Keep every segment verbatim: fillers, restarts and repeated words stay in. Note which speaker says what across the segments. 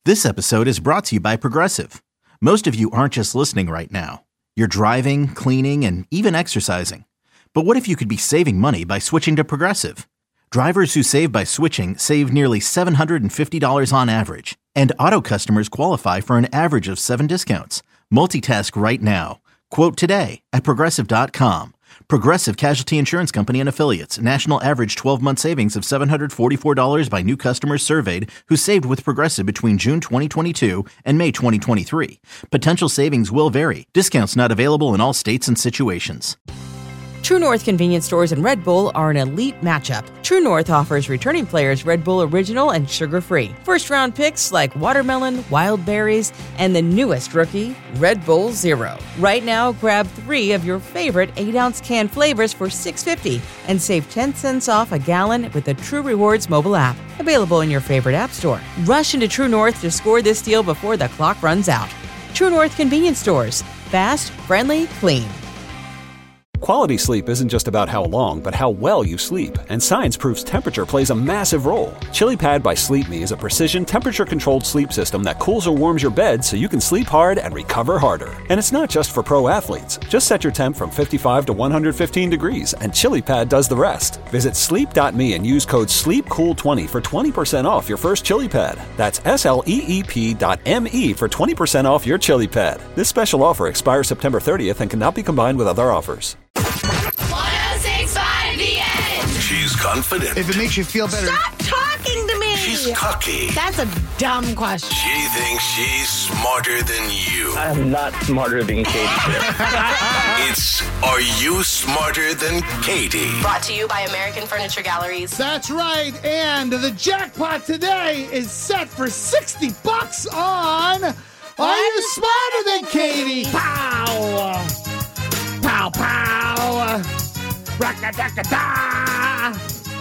Speaker 1: This episode is brought to you by Progressive. Most of you aren't just listening right now. You're driving, cleaning, and even exercising. But what if you could be saving money by switching to Progressive? Drivers who save by switching save nearly seven hundred fifty dollars on average. And auto customers qualify for an average of seven discounts. Multitask right now. Quote today at Progressive dot com. Progressive Casualty Insurance Company and Affiliates. National average twelve-month savings of seven hundred forty-four dollars by new customers surveyed who saved with Progressive between June twenty twenty-two and May twenty twenty-three. Potential savings will vary. Discounts not available in all states and situations.
Speaker 2: True North convenience stores and Red Bull are an elite matchup. True North offers returning players Red Bull Original and sugar-free. First-round picks like watermelon, wild berries, and the newest rookie, Red Bull Zero. Right now, grab three of your favorite eight-ounce can flavors for six dollars and fifty cents and save ten cents off a gallon with the True Rewards mobile app. Available in your favorite app store. Rush into True North to score this deal before the clock runs out. True North convenience stores. Fast, friendly, clean.
Speaker 3: Quality sleep isn't just about how long, but how well you sleep. And science proves temperature plays a massive role. ChiliPad by Sleep Me is a precision temperature-controlled sleep system that cools or warms your bed so you can sleep hard and recover harder. And it's not just for pro athletes. Just set your temp from fifty-five to one hundred fifteen degrees, and ChiliPad does the rest. Visit sleep dot me and use code sleep cool twenty for twenty percent off your first ChiliPad. That's S L E E P dot M E for twenty percent off your ChiliPad. This special offer expires September thirtieth and cannot be combined with other offers.
Speaker 4: one oh six point five The Edge.
Speaker 5: She's confident.
Speaker 6: If it makes you feel better.
Speaker 4: Stop talking to me.
Speaker 5: She's cocky.
Speaker 4: That's a dumb question.
Speaker 5: She thinks she's smarter than you.
Speaker 7: I'm not smarter than Katie.
Speaker 5: It's Are You Smarter Than Katie?
Speaker 8: Brought to you by American Furniture Galleries.
Speaker 6: That's right, and the jackpot today is set for sixty bucks on Are You Smarter Than Katie? Pow! Pow, pow! Rock-a-da-da-da!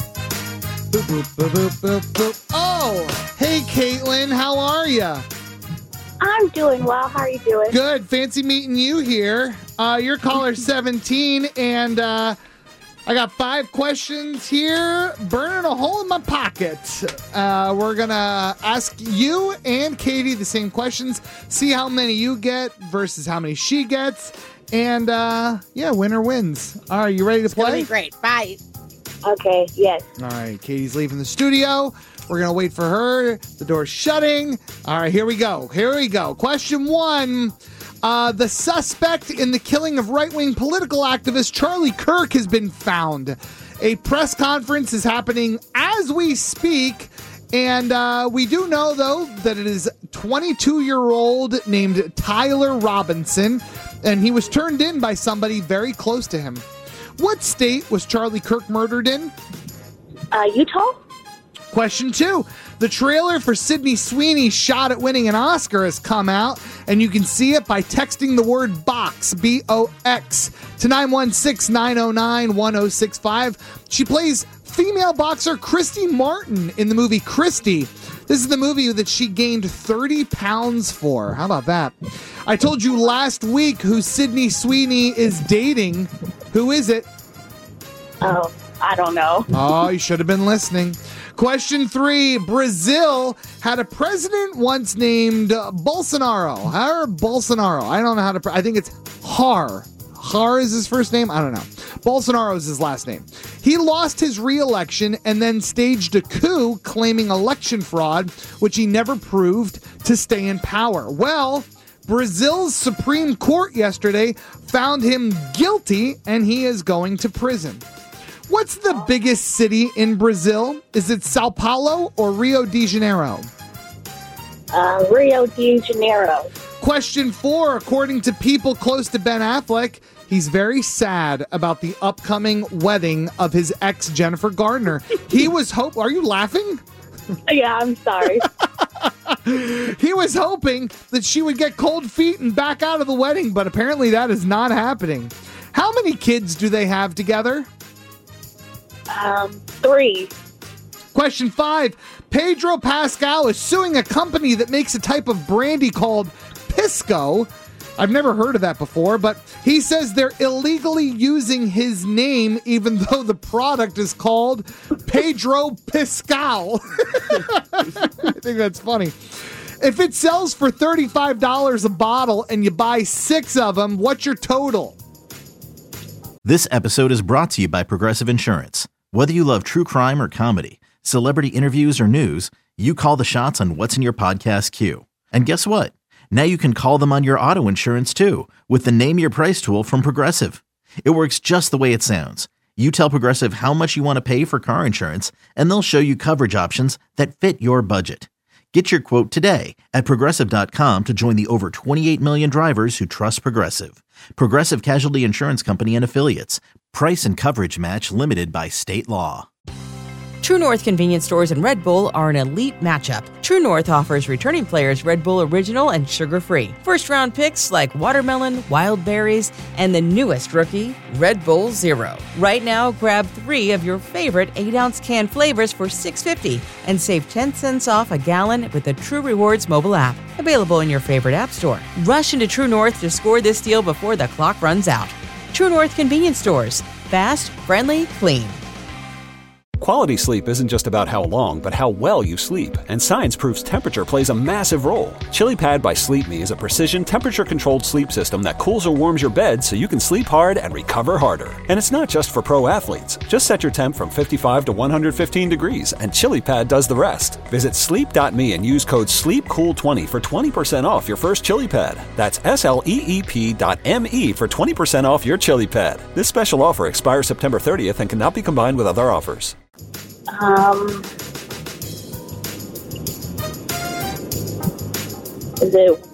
Speaker 6: Boop, boop, boop, boop, boop, boop. Oh, hey, Caitlin, how are you?
Speaker 9: I'm doing well. How are you doing?
Speaker 6: Good. Fancy meeting you here. Uh, you're caller seventeen, and uh, I got five questions here, burning a hole in my pocket. Uh, we're going to ask you and Katie the same questions, see how many you get versus how many she gets, and, uh, yeah, winner wins. All right, you ready to play?
Speaker 8: It's gonna be great. Bye.
Speaker 9: Okay, yes.
Speaker 6: All right, Katie's leaving the studio. We're going to wait for her. The door's shutting. All right, here we go. Here we go. Question one. Uh, the suspect in the killing of right-wing political activist Charlie Kirk has been found. A press conference is happening as we speak. And uh, we do know, though, that it is twenty-two-year-old named Tyler Robinson. And he was turned in by somebody very close to him. What state was Charlie Kirk murdered in?
Speaker 9: Uh, Utah?
Speaker 6: Question two. The trailer for Sydney Sweeney's shot at winning an Oscar has come out, and you can see it by texting the word BOX, B O X, to nine one six, nine oh nine, one oh six five. She plays female boxer Christy Martin in the movie Christy. This is the movie that she gained thirty pounds for. How about that? I told you last week who Sydney Sweeney is dating. Who is it?
Speaker 9: Oh, I don't know.
Speaker 6: Oh, you should have been listening. Question three. Brazil had a president once named uh, Bolsonaro. Har Bolsonaro. I don't know how to... Pre- I think it's Har. Har is his first name? I don't know. Bolsonaro is his last name. He lost his re-election and then staged a coup claiming election fraud, which he never proved, to stay in power. Well, Brazil's Supreme Court yesterday found him guilty, and he is going to prison. What's the biggest city in Brazil? Is it Sao Paulo or Rio de Janeiro?
Speaker 9: Uh, Rio de Janeiro.
Speaker 6: Question four. According to people close to Ben Affleck, he's very sad about the upcoming wedding of his ex, Jennifer Gardner. He was hope. Are you laughing?
Speaker 9: Yeah, I'm sorry.
Speaker 6: He was hoping that she would get cold feet and back out of the wedding, but apparently that is not happening. How many kids do they have together?
Speaker 9: Um, three.
Speaker 6: Question five. Pedro Pascal is suing a company that makes a type of brandy called Pisco. I've never heard of that before, but he says they're illegally using his name even though the product is called Pedro Pascal. I think that's funny. If it sells for thirty-five dollars a bottle and you buy six of them, what's your total?
Speaker 1: This episode is brought to you by Progressive Insurance. Whether you love true crime or comedy, celebrity interviews or news, you call the shots on what's in your podcast queue. And guess what? Now you can call them on your auto insurance too with the Name Your Price tool from Progressive. It works just the way it sounds. You tell Progressive how much you want to pay for car insurance, and they'll show you coverage options that fit your budget. Get your quote today at Progressive dot com to join the over twenty-eight million drivers who trust Progressive. Progressive Casualty Insurance Company and Affiliates. Price and coverage match limited by state law.
Speaker 2: True North convenience stores and Red Bull are an elite matchup. True North offers returning players Red Bull Original and sugar-free. First-round picks like watermelon, wild berries, and the newest rookie, Red Bull Zero. Right now, grab three of your favorite eight-ounce can flavors for six dollars and fifty cents and save ten cents off a gallon with the True Rewards mobile app. Available in your favorite app store. Rush into True North to score this deal before the clock runs out. True North convenience stores. Fast, friendly, clean.
Speaker 3: Quality sleep isn't just about how long, but how well you sleep. And science proves temperature plays a massive role. ChiliPad by Sleep Me is a precision temperature-controlled sleep system that cools or warms your bed so you can sleep hard and recover harder. And it's not just for pro athletes. Just set your temp from fifty-five to one hundred fifteen degrees, and ChiliPad does the rest. Visit sleep dot me and use code sleep cool twenty for twenty percent off your first ChiliPad. That's S L E E P dot M E for twenty percent off your ChiliPad. This special offer expires September thirtieth and cannot be combined with other offers.
Speaker 9: Um, is it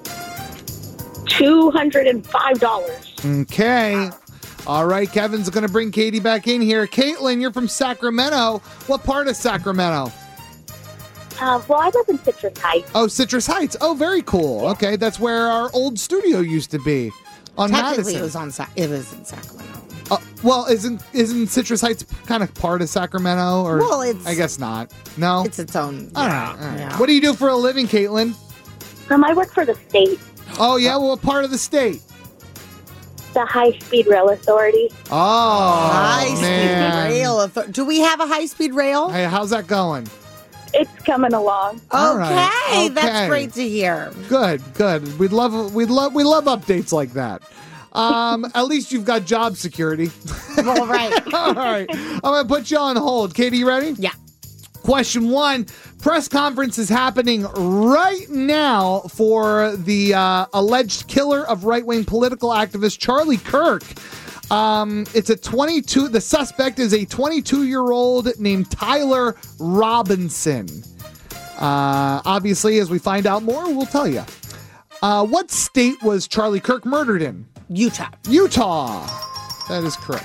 Speaker 9: two hundred five dollars?
Speaker 6: Okay. All right, Kevin's going to bring Katie back in here. Caitlin, you're from Sacramento. What part of Sacramento?
Speaker 9: Uh, well, I live in Citrus Heights.
Speaker 6: Oh, Citrus Heights. Oh, very cool.
Speaker 9: Yeah.
Speaker 6: Okay, that's where our old studio used to be on
Speaker 10: Technically,
Speaker 6: Madison.
Speaker 10: it was on. Sa- it was in Sacramento.
Speaker 6: Uh, well, isn't isn't Citrus Heights kind of part of Sacramento? Or
Speaker 10: Well, it's-
Speaker 6: I guess not. No,
Speaker 10: It's its own.
Speaker 6: all
Speaker 10: yeah,
Speaker 6: right. All right.
Speaker 10: yeah.
Speaker 6: What do you do for a living, Caitlin?
Speaker 9: Um, I work for the state,
Speaker 6: Oh yeah, well, what part of the state?
Speaker 9: the High Speed Rail Authority.
Speaker 6: Oh,
Speaker 10: High speed
Speaker 6: man.
Speaker 10: rail. author- Do we have a high speed rail?
Speaker 6: Hey, how's that going?
Speaker 9: It's coming along.
Speaker 6: All
Speaker 10: Okay,
Speaker 6: right, okay.
Speaker 10: that's great to hear.
Speaker 6: Good, good. We'd love, we'd love, we love updates like that. Um, at least you've got job security.
Speaker 10: Well, right.
Speaker 6: All right, I'm gonna put you on hold. Katie, you ready?
Speaker 10: Yeah.
Speaker 6: Question one. Press conference is happening right now for the uh, alleged killer of right-wing political activist Charlie Kirk. Um, it's a twenty-two. The suspect is a twenty-two-year-old named Tyler Robinson. Uh, obviously, as we find out more, we'll tell you. Uh, what state was Charlie Kirk murdered in?
Speaker 10: Utah.
Speaker 6: Utah. That is correct.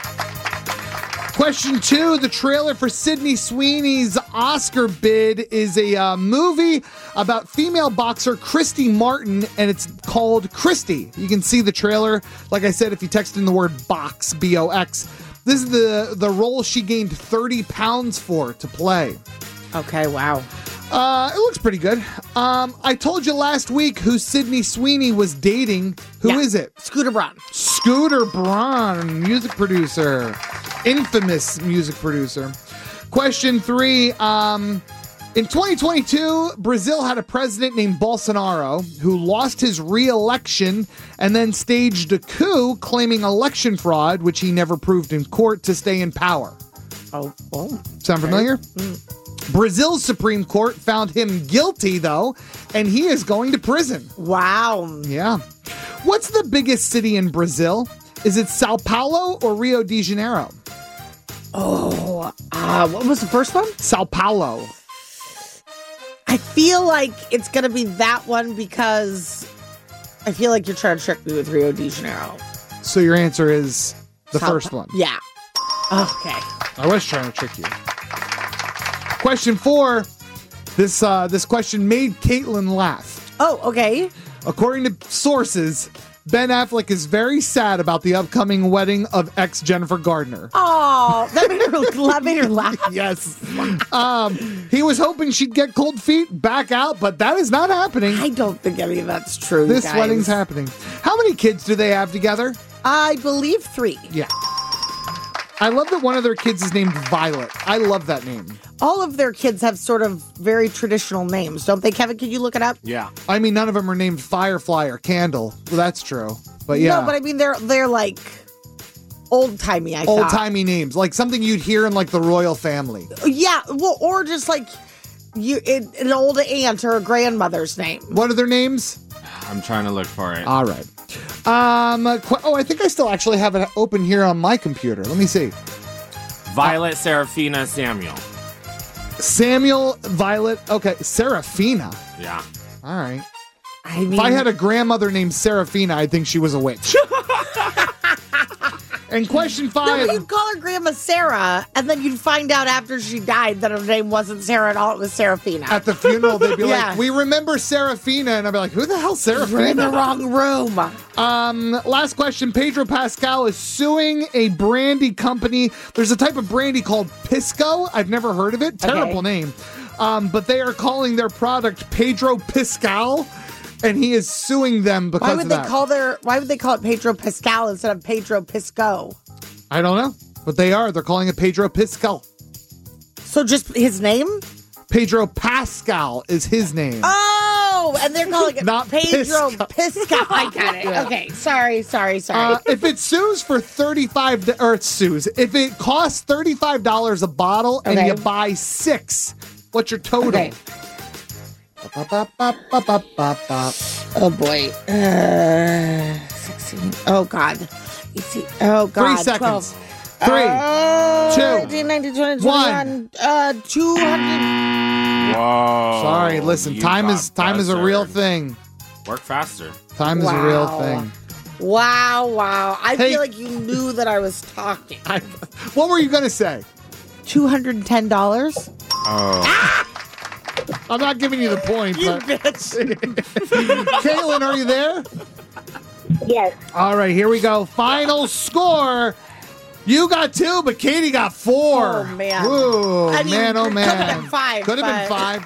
Speaker 6: Question two, the trailer for Sydney Sweeney's Oscar bid is a uh, movie about female boxer Christy Martin, and it's called Christy. You can see the trailer, like I said, if you text in the word box, B O X. This is the, the role she gained thirty pounds for to play.
Speaker 10: Okay, wow.
Speaker 6: Uh, it looks pretty good. Um, I told you last week who Sydney Sweeney was dating. Who
Speaker 10: Yeah.
Speaker 6: is it?
Speaker 10: Scooter Braun.
Speaker 6: Scooter Braun, music producer, infamous music producer. Question three. Um, in twenty twenty-two, Brazil had a president named Bolsonaro who lost his re-election and then staged a coup claiming election fraud, which he never proved in court, to stay in power.
Speaker 10: Oh, oh.
Speaker 6: Sound familiar? Brazil's Supreme Court found him guilty, though, and he is going to prison.
Speaker 10: Wow.
Speaker 6: Yeah. What's the biggest city in Brazil? Is it Sao Paulo or Rio de Janeiro?
Speaker 10: Oh, uh, what was the first one?
Speaker 6: Sao Paulo.
Speaker 10: I feel like it's going to be that one because I feel like you're trying to trick me with Rio de Janeiro.
Speaker 6: So your answer is the
Speaker 10: Sao
Speaker 6: first
Speaker 10: Pa-
Speaker 6: one.
Speaker 10: Yeah. Okay.
Speaker 6: I was trying to trick you. Question four. This uh, this question made Caitlin laugh.
Speaker 10: Oh, okay.
Speaker 6: According to sources, Ben Affleck is very sad about the upcoming wedding of ex Jennifer Gardner.
Speaker 10: Oh, that made her, that made her laugh.
Speaker 6: Yes. Um, he was hoping she'd get cold feet back out, but that is not happening.
Speaker 10: I don't think any of that's true.
Speaker 6: This
Speaker 10: guys.
Speaker 6: wedding's happening. How many kids do they have together?
Speaker 10: I believe three.
Speaker 6: Yeah. I love that one of their kids is named Violet. I love that name.
Speaker 10: All of their kids have sort of very traditional names, don't they, Kevin? Can you look it up?
Speaker 11: Yeah.
Speaker 6: I mean, none of them are named Firefly or Candle. Well, that's true. But yeah.
Speaker 10: No, but I mean, they're they're like old-timey, I thought.
Speaker 6: Old-timey names. Like something you'd hear in like the royal family.
Speaker 10: Yeah, well, or just like you, it, an old aunt or a grandmother's name.
Speaker 6: What are their names?
Speaker 11: I'm trying to look for it.
Speaker 6: All right. Um. qu- Oh, I think I still actually have it open here on my computer. Let me see.
Speaker 11: Violet Serafina Samuel.
Speaker 6: Samuel, Violet. Okay, Serafina.
Speaker 11: Yeah.
Speaker 6: All right.
Speaker 10: I mean,
Speaker 6: If I had a grandmother named Serafina, I'd think she was a witch. And question
Speaker 10: no,
Speaker 6: five.
Speaker 10: but you'd call her Grandma Sarah, and then you'd find out after she died that her name wasn't Sarah at all, it was Serafina.
Speaker 6: At the funeral, they'd be
Speaker 10: Yeah.
Speaker 6: like, "We remember Serafina," and I'd be like, "Who the hell's Serafina?"
Speaker 10: We're in the wrong room.
Speaker 6: Um, last question. Pedro Pascal is suing a brandy company. There's a type of brandy called Pisco. I've never heard of it. Terrible
Speaker 10: Okay.
Speaker 6: name. Um, but they are calling their product Pedro Pascal, and he is suing them because
Speaker 10: Why would
Speaker 6: of
Speaker 10: they
Speaker 6: that.
Speaker 10: call their? Why would they call it Pedro Pascal instead of Pedro Pisco?
Speaker 6: I don't know, but they are. They're calling it Pedro Pascal.
Speaker 10: So just his name?
Speaker 6: Pedro Pascal is his name.
Speaker 10: Oh, and they're calling it
Speaker 6: Not
Speaker 10: Pedro
Speaker 6: Pisco.
Speaker 10: Pisco. I got it.
Speaker 6: Yeah.
Speaker 10: Okay, sorry, sorry, sorry.
Speaker 6: Uh, if it sues for thirty-five dollars, or it sues, if it costs thirty-five dollars a bottle and
Speaker 10: Okay.
Speaker 6: you buy six, what's your total?
Speaker 10: Okay.
Speaker 6: Ba-ba-ba-ba-ba-ba.
Speaker 10: Oh boy. Uh, sixteen. Oh God. eighteen. Oh God.
Speaker 6: Three seconds.
Speaker 10: twelve.
Speaker 6: Three,
Speaker 10: Uh,
Speaker 6: two,
Speaker 10: eighteen, nineteen, twenty,
Speaker 6: one.
Speaker 10: twenty-one, Uh, two hundred.
Speaker 11: Whoa.
Speaker 6: Sorry, listen,
Speaker 11: You
Speaker 6: time
Speaker 11: got
Speaker 6: is time is a real
Speaker 11: buzzard.
Speaker 6: thing.
Speaker 11: Work faster.
Speaker 6: Time is a real
Speaker 10: Wow.
Speaker 6: thing.
Speaker 10: Wow, wow. I
Speaker 6: Hey.
Speaker 10: feel like you knew that I was talking.
Speaker 6: I, what were you gonna say?
Speaker 10: two hundred ten dollars?
Speaker 11: Oh.
Speaker 6: I'm not giving you the point,
Speaker 10: You
Speaker 6: but
Speaker 10: bitch.
Speaker 6: Caitlin, are you there?
Speaker 9: Yes.
Speaker 6: All right, here we go. Final score. You got two, but Katie got four.
Speaker 10: Oh, man.
Speaker 6: Ooh,
Speaker 10: I mean,
Speaker 6: man, oh,
Speaker 10: it
Speaker 6: man.
Speaker 10: could have been five,
Speaker 6: Could have been
Speaker 10: but-
Speaker 6: five.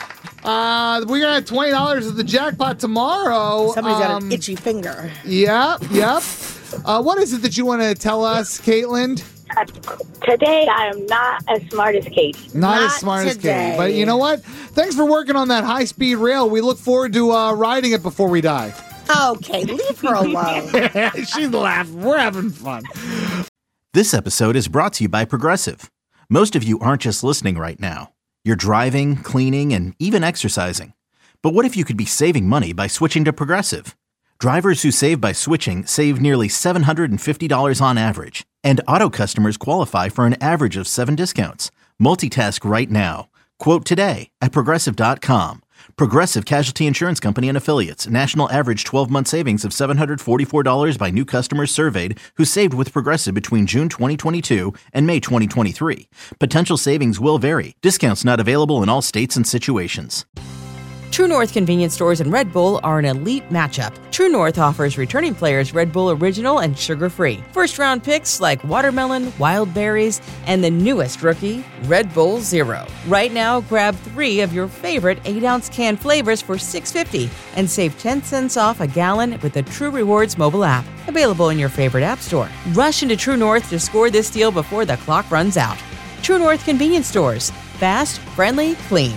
Speaker 6: Uh, we're going to have twenty dollars at the jackpot tomorrow.
Speaker 10: Somebody's got
Speaker 6: Um,
Speaker 10: an itchy finger.
Speaker 6: Yep, yep. Uh, what is it that you want to tell us, Caitlin?
Speaker 9: Uh, today, I am not as smart as Katie.
Speaker 6: Not, as
Speaker 10: Not
Speaker 6: smart as
Speaker 10: today.
Speaker 6: Katie. But you know what? Thanks for working on that high-speed rail. We look forward to uh, riding it before we die.
Speaker 10: Okay, leave her alone.
Speaker 6: She's laughing. We're having fun.
Speaker 1: This episode is brought to you by Progressive. Most of you aren't just listening right now. You're driving, cleaning, and even exercising. But what if you could be saving money by switching to Progressive? Drivers who save by switching save nearly seven hundred fifty dollars on average. And auto customers qualify for an average of seven discounts. Multitask right now. Quote today at Progressive dot com. Progressive Casualty Insurance Company and Affiliates. National average twelve-month savings of seven hundred forty-four dollars by new customers surveyed who saved with Progressive between June twenty twenty-two and May twenty twenty-three. Potential savings will vary. Discounts not available in all states and situations.
Speaker 2: True North convenience stores and Red Bull are an elite matchup. True North offers returning players Red Bull Original and sugar-free. First-round picks like watermelon, wild berries, and the newest rookie, Red Bull Zero. Right now, grab three of your favorite eight-ounce can flavors for six dollars and fifty cents and save ten cents off a gallon with the True Rewards mobile app. Available in your favorite app store. Rush into True North to score this deal before the clock runs out. True North convenience stores. Fast, friendly, clean.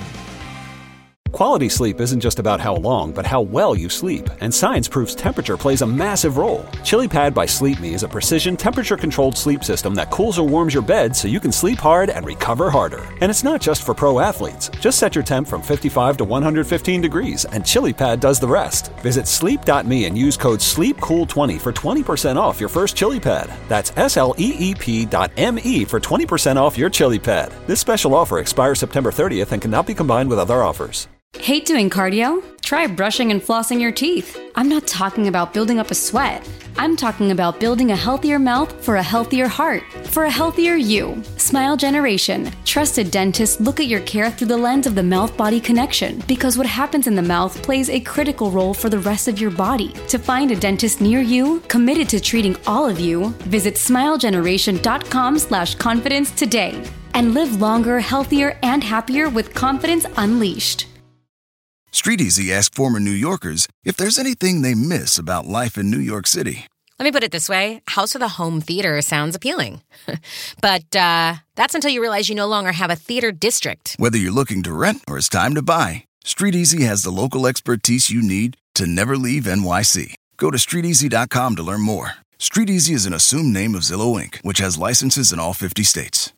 Speaker 3: Quality sleep isn't just about how long, but how well you sleep. And science proves temperature plays a massive role. ChiliPad by Sleep Me is a precision temperature-controlled sleep system that cools or warms your bed so you can sleep hard and recover harder. And it's not just for pro athletes. Just set your temp from fifty-five to one hundred fifteen degrees, and ChiliPad does the rest. Visit sleep dot me and use code sleep cool twenty for twenty percent off your first ChiliPad. That's S L E E P dot M E for twenty percent off your ChiliPad. This special offer expires September thirtieth and cannot be combined with other offers.
Speaker 12: Hate doing cardio? Try brushing and flossing your teeth. I'm not talking about building up a sweat. I'm talking about building a healthier mouth for a healthier heart, for a healthier you. Smile Generation. Trusted dentists look at your care through the lens of the mouth-body connection, because what happens in the mouth plays a critical role for the rest of your body. To find a dentist near you, committed to treating all of you, visit smile generation dot com slash confidence today. And live longer, healthier, and happier with confidence unleashed.
Speaker 13: StreetEasy asked former New Yorkers if there's anything they miss about life in New York City. Let me put it this way. House of the Home Theater sounds appealing. But uh, that's until you realize you no longer have a theater district.
Speaker 14: Whether you're looking to rent or it's time to buy, StreetEasy has the local expertise you need to never leave N Y C. Go to street easy dot com to learn more. StreetEasy is an assumed name of Zillow Incorporated, which has licenses in all fifty states.